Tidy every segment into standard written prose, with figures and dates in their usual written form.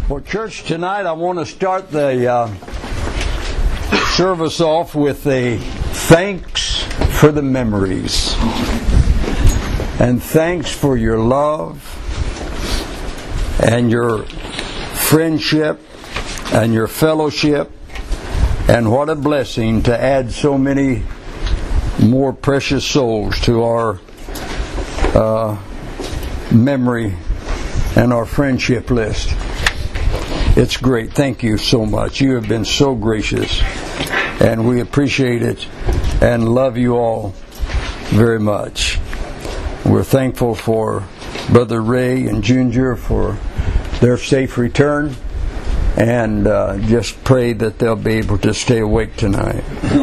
Well, church, tonight I want to start the service off with a thanks for the memories. And thanks for your love and your friendship and your fellowship. And what a blessing to add so many more precious souls to our memory and our friendship list. It's great. Thank you so much. You have been so gracious, and we appreciate it and love you all very much. We're thankful for Brother Ray and Ginger for their safe return, and just pray that they'll be able to stay awake tonight.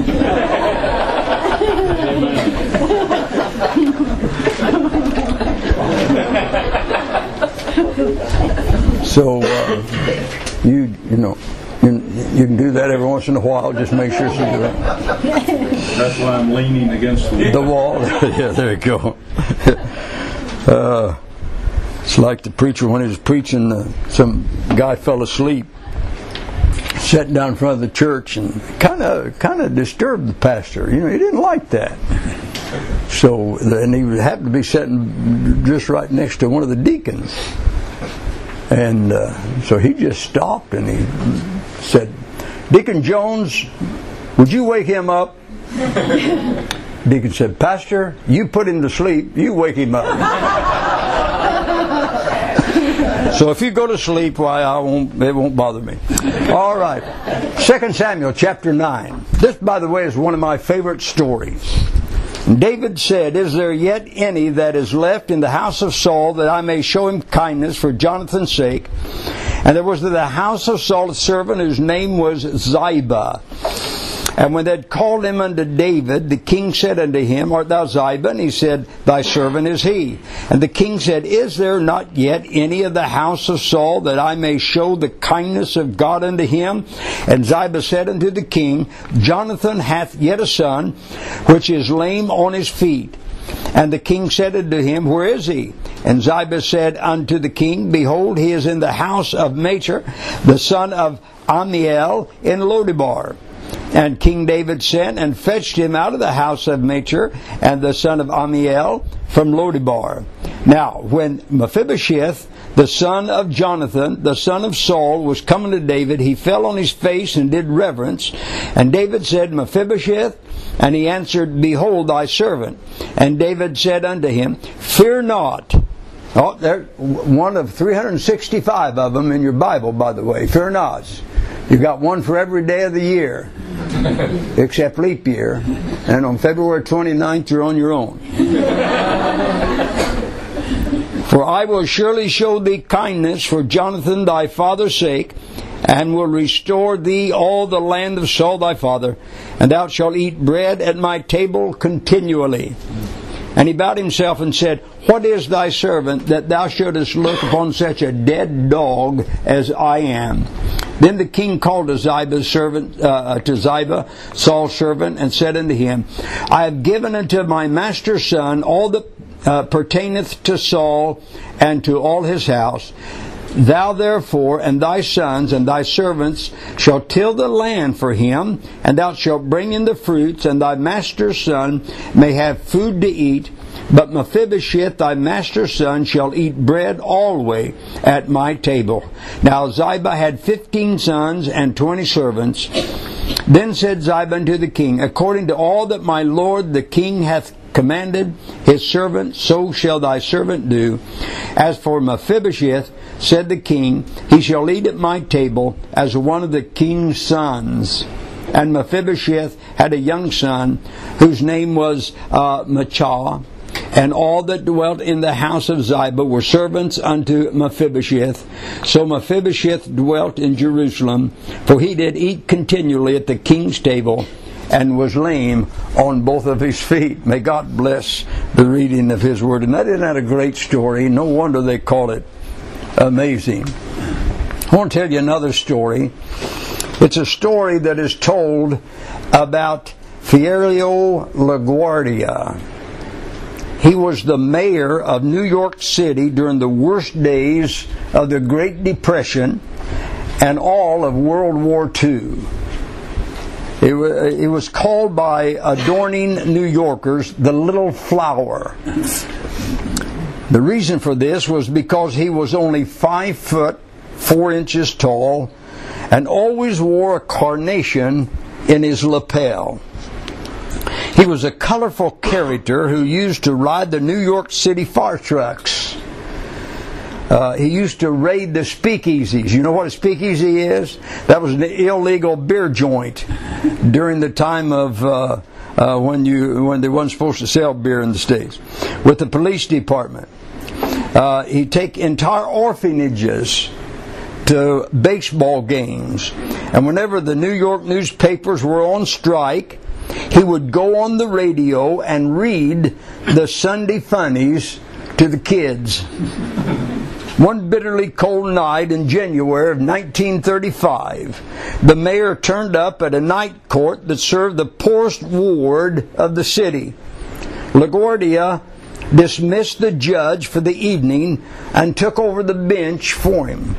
So you can do that every once in a while. Just make sure she do it. That's why I'm leaning against the wall. Yeah, there you go. It's like the preacher when he was preaching. Some guy fell asleep, sat down in front of the church, and kind of disturbed the pastor. He didn't like that. So, and he happened to be sitting just right next to one of the deacons. And so he just stopped and he said, "Deacon Jones, would you wake him up?" Deacon said, "Pastor, you put him to sleep, you wake him up." So if you go to sleep, why it won't bother me. All right. 2 Samuel chapter 9. This, by the way, is one of my favorite stories. David said, "Is there yet any that is left in the house of Saul, that I may show him kindness for Jonathan's sake? And there was in the house of Saul a servant whose name was Ziba. And when they had called him unto David, the king said unto him, Art thou Ziba? And he said, Thy servant is he. And the king said, Is there not yet any of the house of Saul, that I may show the kindness of God unto him? And Ziba said unto the king, Jonathan hath yet a son, which is lame on his feet. And the king said unto him, Where is he? And Ziba said unto the king, Behold, he is in the house of Machir, the son of Ammiel, in Lodebar. And King David sent and fetched him out of the house of Machir and the son of Ammiel from Lodebar. Now, when Mephibosheth, the son of Jonathan, the son of Saul, was coming to David, he fell on his face and did reverence. And David said, Mephibosheth? And he answered, Behold thy servant. And David said unto him, Fear not. Oh, there's one of 365 of them in your Bible, by the way. Fear not. You've got one for every day of the year, except leap year. And on February 29th, you're on your own. For I will surely show thee kindness for Jonathan thy father's sake, and will restore thee all the land of Saul thy father, and thou shalt eat bread at my table continually. And he bowed himself and said, What is thy servant, that thou shouldest look upon such a dead dog as I am? Then the king called to Ziba's servant, Saul's servant, and said unto him, I have given unto my master's son all that pertaineth to Saul and to all his house. Thou therefore and thy sons and thy servants shall till the land for him, and thou shalt bring in the fruits, and thy master's son may have food to eat. But Mephibosheth, thy master's son, shall eat bread always at my table. Now Ziba had 15 sons and 20 servants. Then said Ziba unto the king, According to all that my lord the king hath commanded his servant, so shall thy servant do. As for Mephibosheth, said the king, he shall eat at my table as one of the king's sons. And Mephibosheth had a young son, whose name was Machah. And all that dwelt in the house of Ziba were servants unto Mephibosheth. So Mephibosheth dwelt in Jerusalem, for he did eat continually at the king's table, and was lame on both of his feet. May God bless the reading of His Word. And isn't that a great story? No wonder they call it amazing. I want to tell you another story. It's a story that is told about Fiero LaGuardia. He was the mayor of New York City during the worst days of the Great Depression and all of World War II. It was called by adorning New Yorkers the Little Flower. The reason for this was because he was only 5 foot 4 inches tall and always wore a carnation in his lapel. He was a colorful character who used to ride the New York City fire trucks. He used to raid the speakeasies. You know what a speakeasy is? That was an illegal beer joint during the time of when they weren't supposed to sell beer in the States. With the police department, he'd take entire orphanages to baseball games, and whenever the New York newspapers were on strike, he would go on the radio and read the Sunday funnies to the kids. One bitterly cold night in January of 1935, the mayor turned up at a night court that served the poorest ward of the city. LaGuardia dismissed the judge for the evening and took over the bench for him.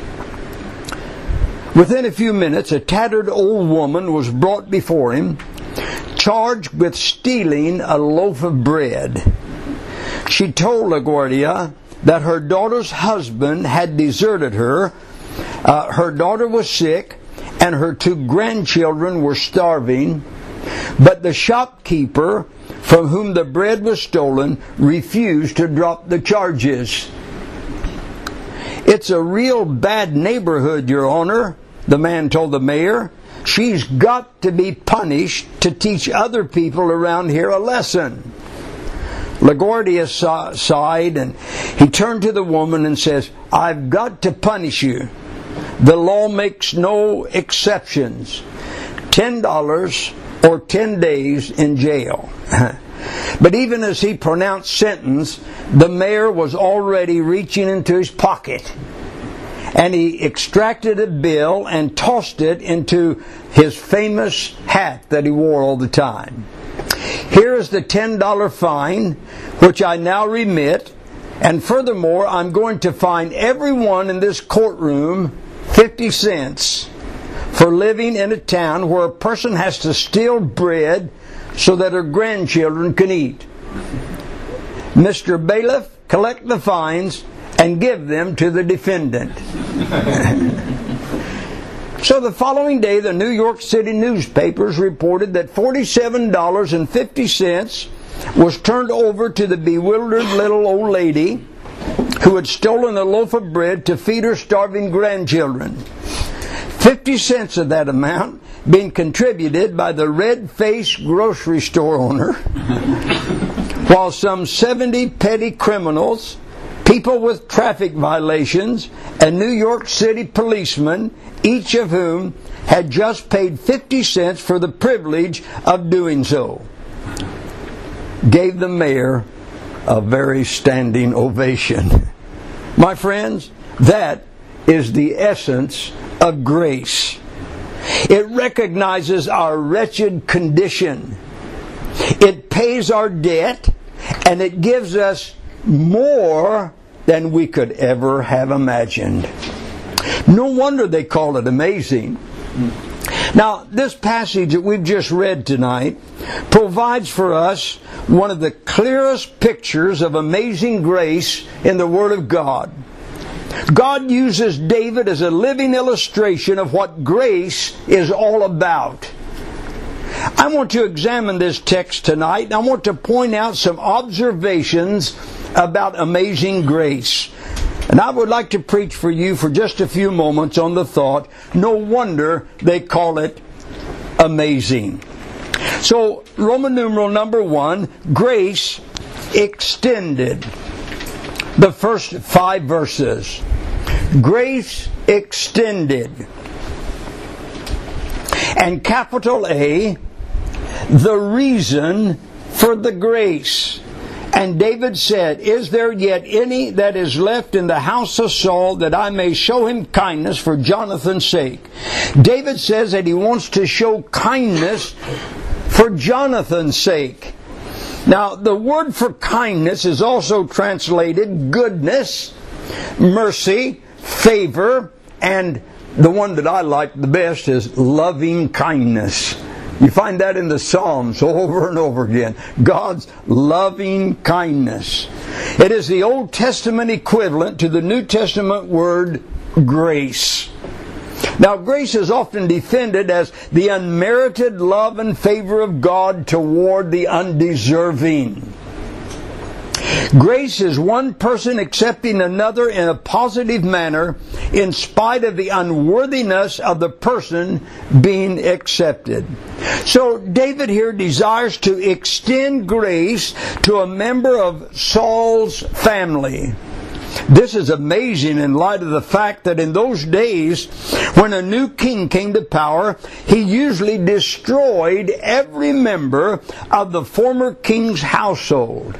Within a few minutes, a tattered old woman was brought before him, charged with stealing a loaf of bread. She told LaGuardia that her daughter's husband had deserted her, her daughter was sick, and her 2 grandchildren were starving, but the shopkeeper from whom the bread was stolen refused to drop the charges. "It's a real bad neighborhood, Your Honor," the man told the mayor. "She's got to be punished to teach other people around here a lesson." LaGuardia sighed, and he turned to the woman and says, "I've got to punish you. The law makes no exceptions. $10 or 10 days in jail." But even as he pronounced sentence, the mayor was already reaching into his pocket, and he extracted a bill and tossed it into his famous hat that he wore all the time. "Here is the $10 fine, which I now remit, and furthermore, I'm going to fine everyone in this courtroom 50 cents for living in a town where a person has to steal bread so that her grandchildren can eat. Mr. Bailiff, collect the fines and give them to the defendant." So the following day, the New York City newspapers reported that $47.50 was turned over to the bewildered little old lady who had stolen a loaf of bread to feed her starving grandchildren. 50 cents of that amount being contributed by the red-faced grocery store owner, while some 70 petty criminals, people with traffic violations, and New York City policemen, each of whom had just paid 50 cents for the privilege of doing so, gave the mayor a very standing ovation. My friends, that is the essence of grace. It recognizes our wretched condition. It pays our debt, and it gives us more than we could ever have imagined. No wonder they call it amazing. Now, this passage that we've just read tonight provides for us one of the clearest pictures of amazing grace in the Word of God. God uses David as a living illustration of what grace is all about. I want to examine this text tonight, and I want to point out some observations about amazing grace. And I would like to preach for you for just a few moments on the thought, no wonder they call it amazing. So, Roman numeral number 1, grace extended. The first 5 verses. Grace extended. And capital A, the reason for the grace. And David said, "Is there yet any that is left in the house of Saul, that I may show him kindness for Jonathan's sake?" David says that he wants to show kindness for Jonathan's sake. Now, the word for kindness is also translated goodness, mercy, favor, and the one that I like the best is loving kindness. You find that in the Psalms over and over again. God's loving kindness. It is the Old Testament equivalent to the New Testament word grace. Now, grace is often defended as the unmerited love and favor of God toward the undeserving. Grace is one person accepting another in a positive manner in spite of the unworthiness of the person being accepted. So David here desires to extend grace to a member of Saul's family. This is amazing in light of the fact that in those days, when a new king came to power, he usually destroyed every member of the former king's household.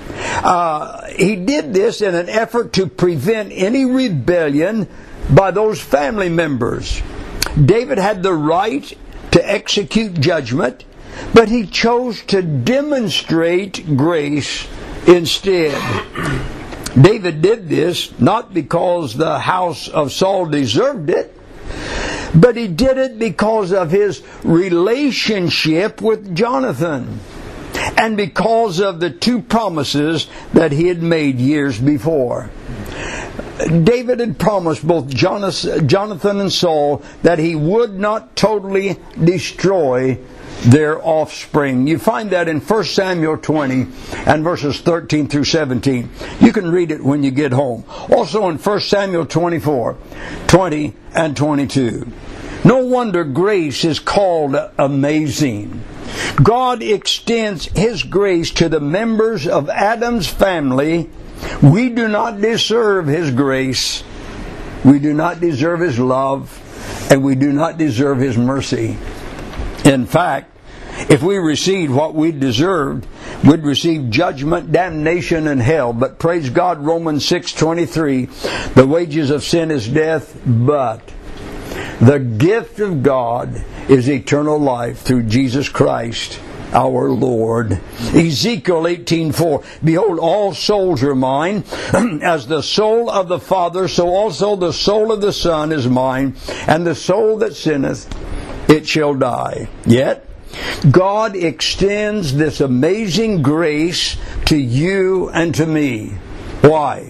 He did this in an effort to prevent any rebellion by those family members. David had the right to execute judgment, but he chose to demonstrate grace instead. David did this not because the house of Saul deserved it, but he did it because of his relationship with Jonathan and because of the two promises that he had made years before. David had promised both Jonathan and Saul that he would not totally destroy their offspring. You find that in 1 Samuel 20 and verses 13 through 17. You can read it when you get home. Also in 1 Samuel 24, 20 and 22. No wonder grace is called amazing. God extends His grace to the members of Adam's family. We do not deserve His grace. We do not deserve His love. And we do not deserve His mercy. In fact, if we received what we deserved, we'd receive judgment, damnation, and hell. But praise God, Romans 6:23, the wages of sin is death, but the gift of God is eternal life through Jesus Christ our Lord. Ezekiel 18:4, behold, all souls are mine. As the soul of the Father, so also the soul of the Son is mine. And the soul that sinneth, it shall die. Yet, God extends this amazing grace to you and to me. Why?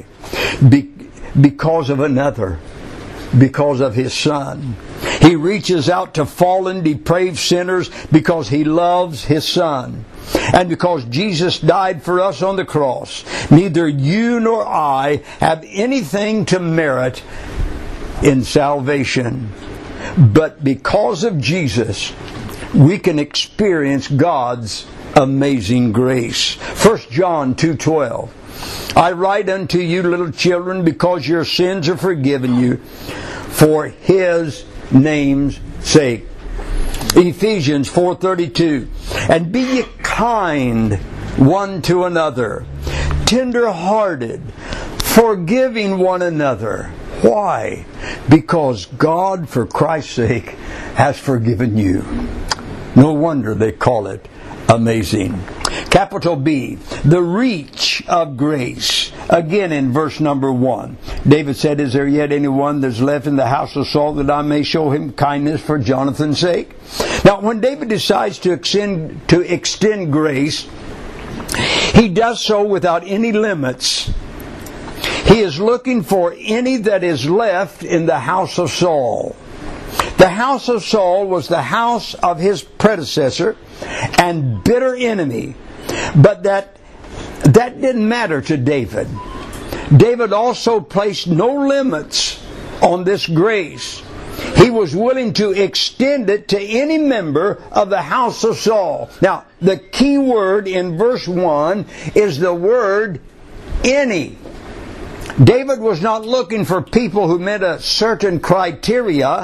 Because of another. Because of His Son. He reaches out to fallen, depraved sinners because He loves His Son. And because Jesus died for us on the cross, neither you nor I have anything to merit in salvation. But because of Jesus, we can experience God's amazing grace. 1 John 2:12. I write unto you, little children, because your sins are forgiven you for His name's sake. Ephesians 4:32. And be ye kind one to another, tender-hearted, forgiving one another. Why? Because God, for Christ's sake, has forgiven you. No wonder they call it amazing. Capital B, the reach of grace. Again in verse number 1. David said, is there yet anyone that's left in the house of Saul that I may show him kindness for Jonathan's sake? Now, when David decides to extend grace, he does so without any limits. He is looking for any that is left in the house of Saul. The house of Saul was the house of his predecessor and bitter enemy. But that didn't matter to David. David also placed no limits on this grace. He was willing to extend it to any member of the house of Saul. Now, the key word in verse 1 is the word any. David was not looking for people who met a certain criteria.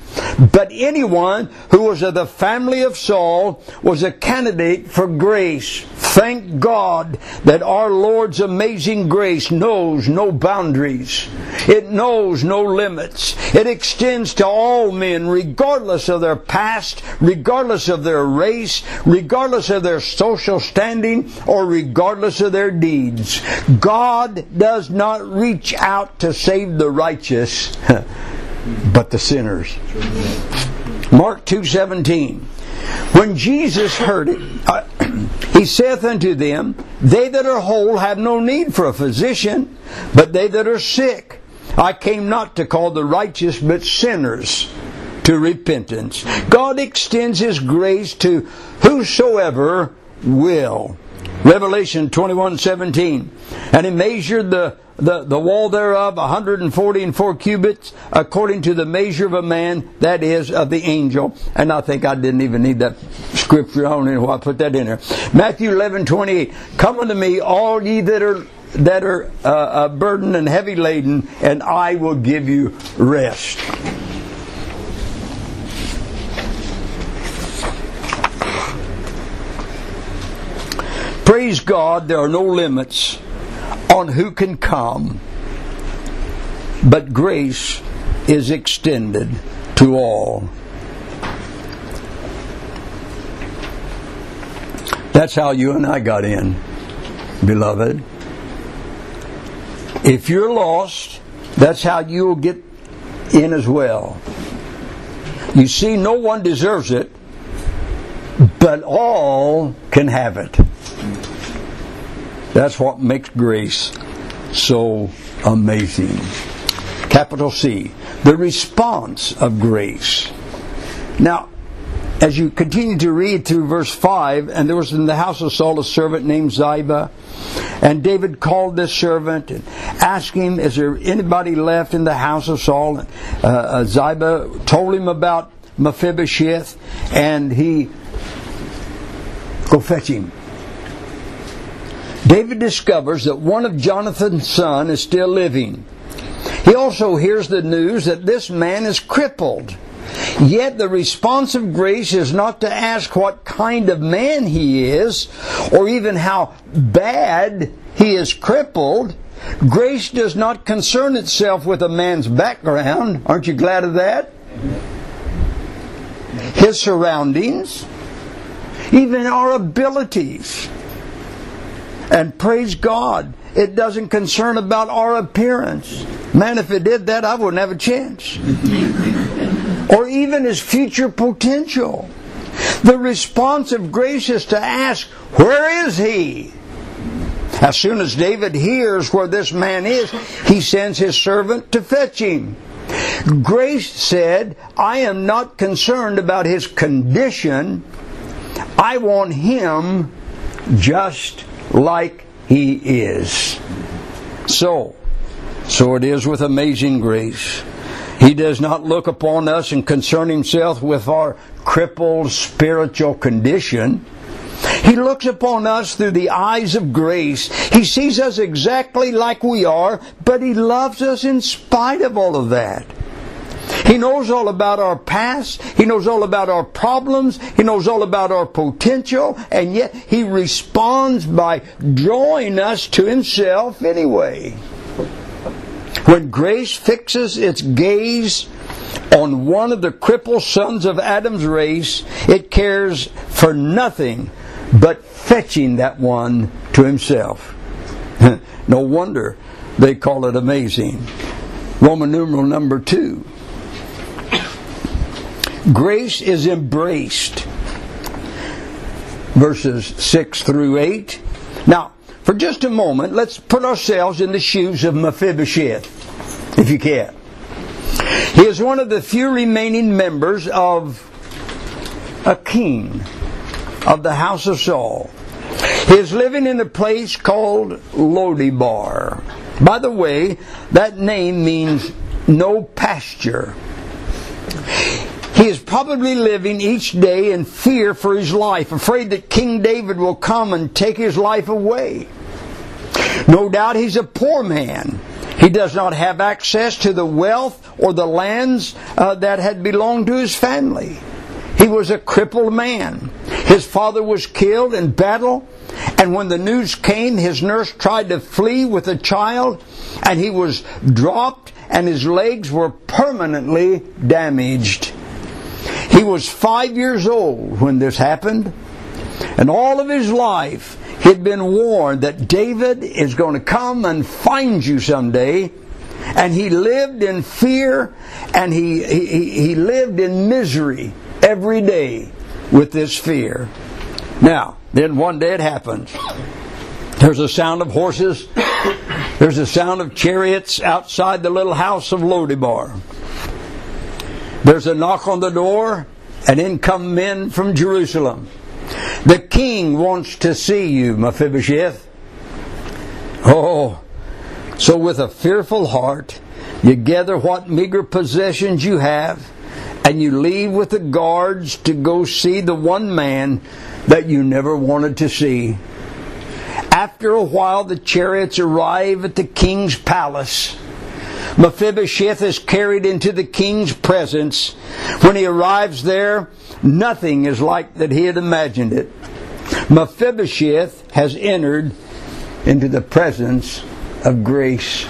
But anyone who was of the family of Saul was a candidate for grace. Thank God that our Lord's amazing grace knows no boundaries. It knows no limits. It extends to all men, regardless of their past, regardless of their race, regardless of their social standing, or regardless of their deeds. God does not reach out to save the righteous, but the sinners. Mark 2:17. When Jesus heard it, he saith unto them, They that are whole have no need for a physician, but they that are sick. I came not to call the righteous, but sinners to repentance. God extends His grace to whosoever will. Revelation 21:17. And He measured the wall thereof 144 cubits, according to the measure of a man, that is, of the angel. And I think I didn't even need that scripture. I don't know why I put that in there. Matthew 11:28. Come unto me, all ye that are burdened and heavy laden, and I will give you rest. Praise God, there are no limits on who can come, but grace is extended to all. That's how you and I got in, beloved. If you're lost, that's how you'll get in as well. You see, no one deserves it, but all can have it. That's what makes grace so amazing. Capital C, the response of grace. Now, as you continue to read through verse 5, and there was in the house of Saul a servant named Ziba, and David called this servant and asked him, is there anybody left in the house of Saul? Ziba told him about Mephibosheth, and he, go fetch him. David discovers that one of Jonathan's sons is still living. He also hears the news that this man is crippled. Yet the response of grace is not to ask what kind of man he is, or even how bad he is crippled. Grace does not concern itself with a man's background. Aren't you glad of that? His surroundings, even our abilities. And praise God, it doesn't concern about our appearance. Man, if it did that, I wouldn't have a chance. Or even his future potential. The response of grace is to ask, where is he? As soon as David hears where this man is, he sends his servant to fetch him. Grace said, I am not concerned about his condition. I want him just like he is. So it is with amazing grace. He does not look upon us and concern Himself with our crippled spiritual condition. He looks upon us through the eyes of grace. He sees us exactly like we are, but He loves us in spite of all of that. He knows all about our past. He knows all about our problems. He knows all about our potential. And yet He responds by drawing us to Himself anyway. When grace fixes its gaze on one of the crippled sons of Adam's race, it cares for nothing but fetching that one to Himself. No wonder they call it amazing. Roman numeral number 2. Grace is embraced. Verses 6 through 8. Now, for just a moment, let's put ourselves in the shoes of Mephibosheth, if you can. He is one of the few remaining members of a king of the house of Saul. He is living in a place called Lodebar. By the way, that name means no pasture. He is probably living each day in fear for his life, afraid that King David will come and take his life away. No doubt he's a poor man. He does not have access to the wealth or the lands that had belonged to his family. He was a crippled man. His father was killed in battle, and when the news came, his nurse tried to flee with the child, and he was dropped, and his legs were permanently damaged. He was 5 years old when this happened, and all of his life he had been warned that David is going to come and find you someday. And he lived in fear, and he lived in misery every day with this fear. Now, then one day it happens. There's a sound of horses. There's a sound of chariots outside the little house of Lo-debar. There's a knock on the door, and in come men from Jerusalem. The king wants to see you, Mephibosheth. Oh, so with a fearful heart, you gather what meager possessions you have, and you leave with the guards to go see the one man that you never wanted to see. After a while, the chariots arrive at the king's palace. Mephibosheth is carried into the king's presence. When he arrives there, nothing is like that he had imagined it. Mephibosheth has entered into the presence of grace.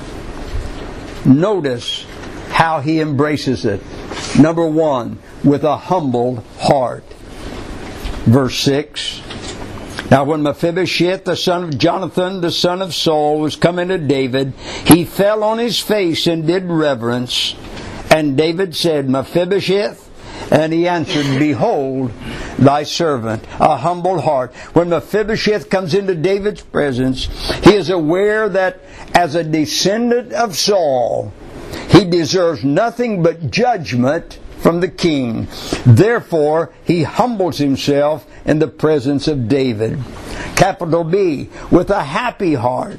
Notice how he embraces it. Number one, with a humbled heart. Verse 6. Now when Mephibosheth, the son of Jonathan, the son of Saul, was coming to David, he fell on his face and did reverence. And David said, Mephibosheth? And he answered, Behold, thy servant, a humble heart. When Mephibosheth comes into David's presence, he is aware that as a descendant of Saul, he deserves nothing but judgment from the king. Therefore, he humbles himself in the presence of David. Capital B, with a happy heart.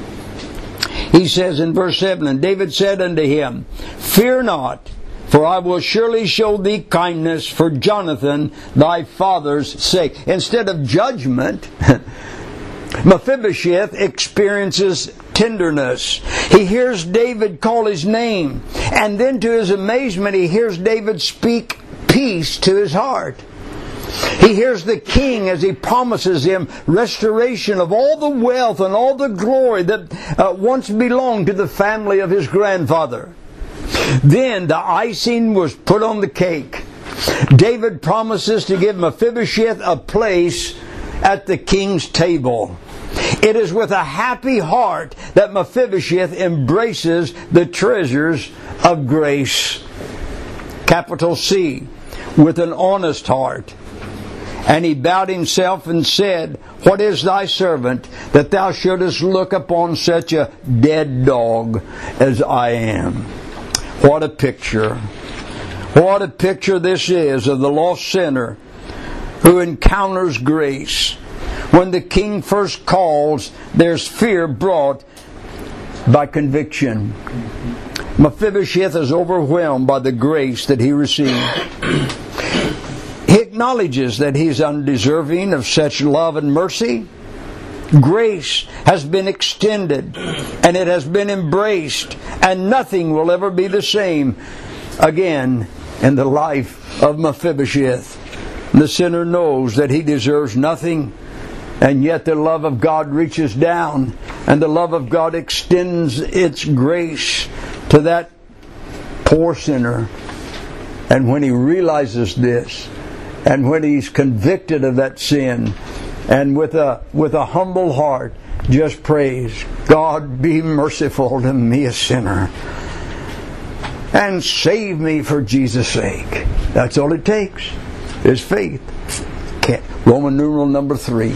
He says in verse 7, And David said unto him, Fear not, for I will surely show thee kindness for Jonathan thy father's sake. Instead of judgment, Mephibosheth experiences tenderness. He hears David call his name, and then to his amazement he hears David speak peace to his heart. He hears the king as he promises him restoration of all the wealth and all the glory that once belonged to the family of his grandfather. Then the icing was put on the cake. David promises to give Mephibosheth a place at the king's table. It is with a happy heart that Mephibosheth embraces the treasures of grace. Capital C, with an honest heart. And he bowed himself and said, What is thy servant, that thou shouldest look upon such a dead dog as I am? What a picture. What a picture this is of the lost sinner who encounters grace. When the king first calls, there's fear brought by conviction. Mephibosheth is overwhelmed by the grace that he received. He acknowledges that he's undeserving of such love and mercy. Grace has been extended, and it has been embraced, and nothing will ever be the same again in the life of Mephibosheth. The sinner knows that he deserves nothing, and yet the love of God reaches down, and the love of God extends its grace to that poor sinner. And when he realizes this, and when he's convicted of that sin, and with a humble heart, just prays, God, be merciful to me, a sinner, and save me for Jesus' sake. That's all it takes, is faith. Roman numeral number 3.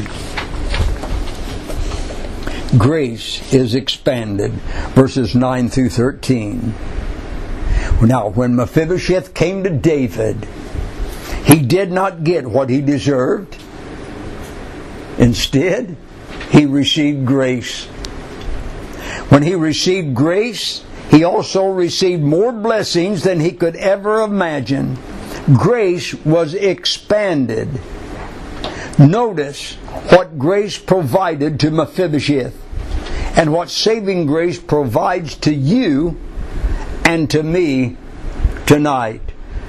Grace is expanded, verses 9 through 13. Now, when Mephibosheth came to David, he did not get what he deserved. Instead, he received grace. When he received grace, he also received more blessings than he could ever imagine. Grace was expanded. Notice what grace provided to Mephibosheth. and what saving grace provides to you and to me tonight.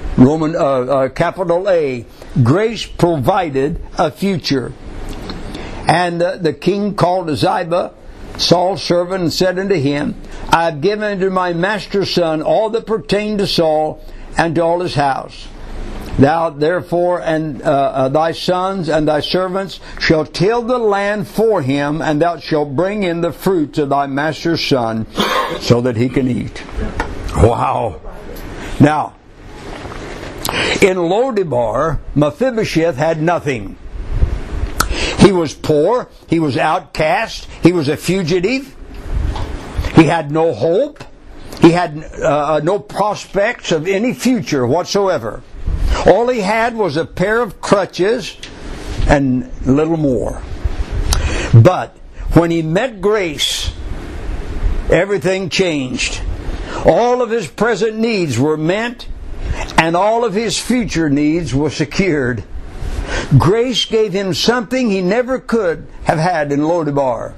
Capital A. Grace provided a future. And the king called Ziba, Saul's servant, and said unto him, I have given unto my master's son all that pertained to Saul and to all his house. Thou therefore and thy sons and thy servants shall till the land for him, and thou shalt bring in the fruits of thy master's son, so that he can eat. Wow. Now, in Lodebar, Mephibosheth had nothing. He was poor, he was outcast, he was a fugitive, he had no hope, he had no prospects of any future whatsoever. All he had was a pair of crutches and little more. But when he met grace, everything changed. All of his present needs were met, and all of his future needs were secured. Grace gave him something he never could have had in Lodebar.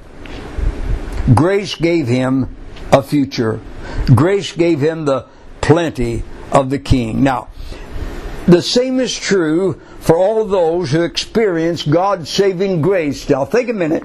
Grace gave him a future. Grace gave him the plenty of the king. Now, the same is true for all those who experience God's saving grace. Now, think a minute.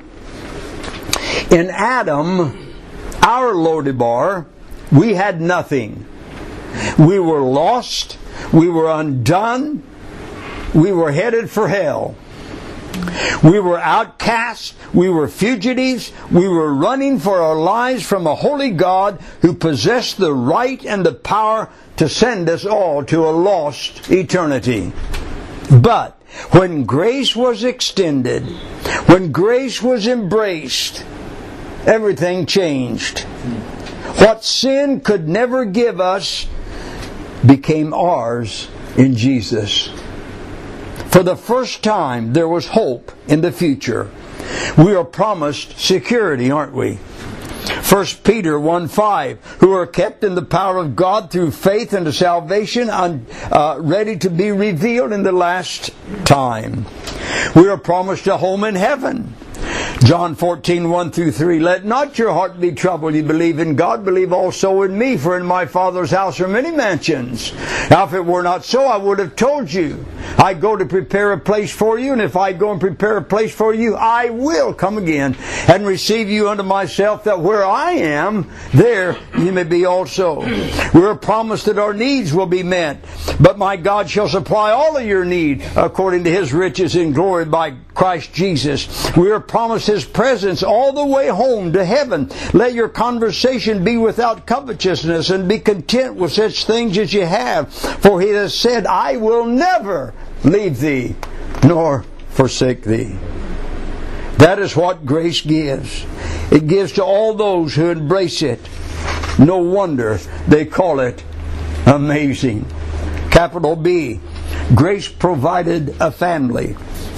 In Adam, our Lodebar, we had nothing. We were lost. We were undone. We were headed for hell. We were outcasts. We were fugitives. We were running for our lives from a holy God who possessed the right and the power to send us all to a lost eternity. But when grace was extended, when grace was embraced, everything changed. What sin could never give us became ours in Jesus. For the first time, there was hope in the future. We are promised security, aren't we? 1 Peter 1:5, who are kept in the power of God through faith unto salvation, ready to be revealed in the last time. We are promised a home in heaven. John 14:1-3, let not your heart be troubled. You believe in God, believe also in me. For in my Father's house are many mansions. Now if it were not so, I would have told you. I go to prepare a place for you, and if I go and prepare a place for you, I will come again and receive you unto myself, that where I am, there you may be also. We are promised that our needs will be met. But my God shall supply all of your need according to His riches in glory by Christ Jesus. We are promised His presence all the way home to heaven. Let your conversation be without covetousness, and be content with such things as you have. For He has said, I will never leave thee, nor forsake thee. That is what grace gives. It gives to all those who embrace it. No wonder they call it amazing. Capital B. Grace provided a family.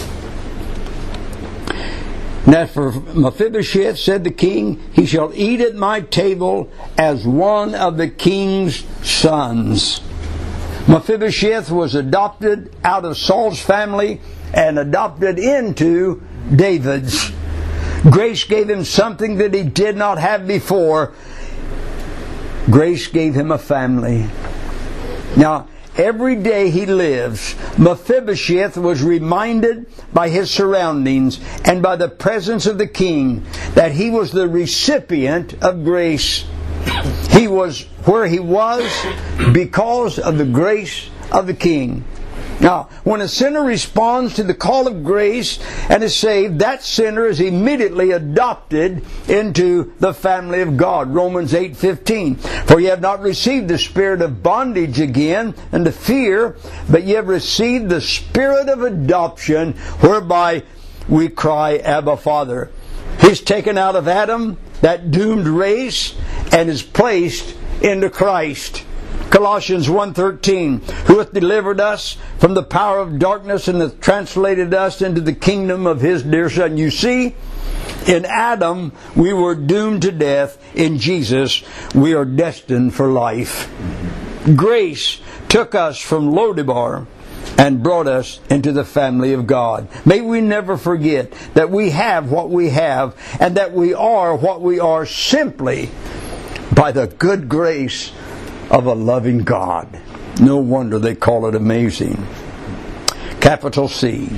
Now for Mephibosheth, said the king, he shall eat at my table as one of the king's sons. Mephibosheth was adopted out of Saul's family and adopted into David's. Grace gave him something that he did not have before. Grace gave him a family. Now, every day he lives, Mephibosheth was reminded by his surroundings and by the presence of the king that he was the recipient of grace. He was where he was because of the grace of the king. Now, when a sinner responds to the call of grace and is saved, that sinner is immediately adopted into the family of God. Romans 8:15. For ye have not received the spirit of bondage again unto fear, but ye have received the spirit of adoption, whereby we cry, Abba, Father. He's taken out of Adam, that doomed race, and is placed into Christ. Colossians 1:13, who hath delivered us from the power of darkness and hath translated us into the kingdom of His dear Son. You see, in Adam we were doomed to death. In Jesus we are destined for life. Grace took us from Lodebar and brought us into the family of God. May we never forget that we have what we have and that we are what we are simply by the good grace of a loving God. No wonder they call it amazing. Capital C.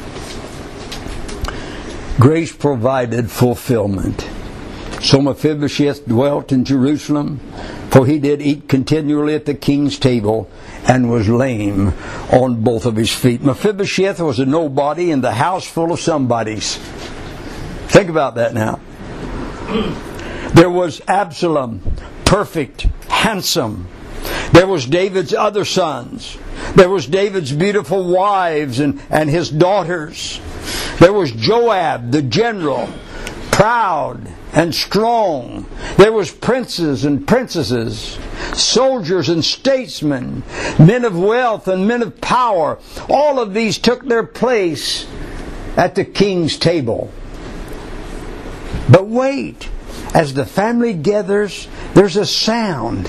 Grace provided fulfillment. So Mephibosheth dwelt in Jerusalem, for he did eat continually at the king's table, and was lame on both of his feet. Mephibosheth was a nobody in the house full of somebodies. Think about that now. There was Absalom, perfect, handsome. There was David's other sons. There was David's beautiful wives and his daughters. There was Joab, the general, proud and strong. There was princes and princesses, soldiers and statesmen, men of wealth and men of power. All of these took their place at the king's table. But wait, as the family gathers, there's a sound.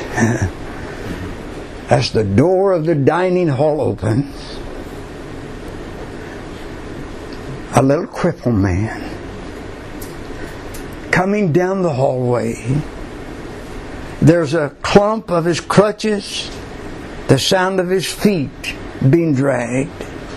As the door of the dining hall opens, a little crippled man coming down the hallway. There's a clump of his crutches, the sound of his feet being dragged.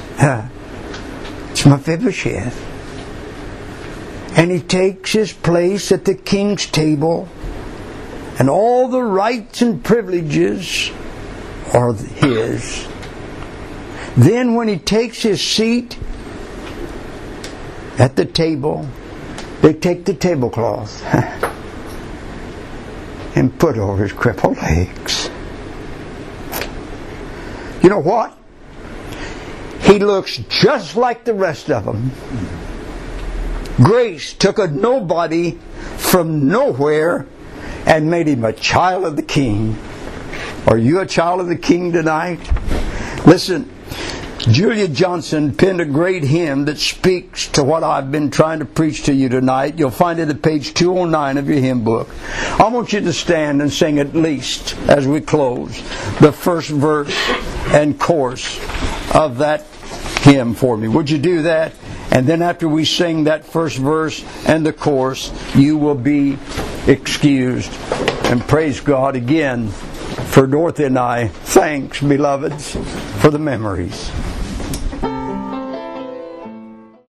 It's Mephibosheth. And he takes his place at the king's table, and all the rights and privileges are his. Then when he takes his seat at the table, they take the tablecloth and put over his crippled legs. You know what? He looks just like the rest of them. Grace took a nobody from nowhere and made him a child of the King. Are you a child of the King tonight? Listen, Julia Johnson penned a great hymn that speaks to what I've been trying to preach to you tonight. You'll find it at page 209 of your hymn book. I want you to stand and sing at least, as we close, the first verse and chorus of that hymn for me. Would you do that? And then after we sing that first verse and the chorus, you will be excused. And praise God again for Dorothy and I. Thanks, beloveds, for the memories.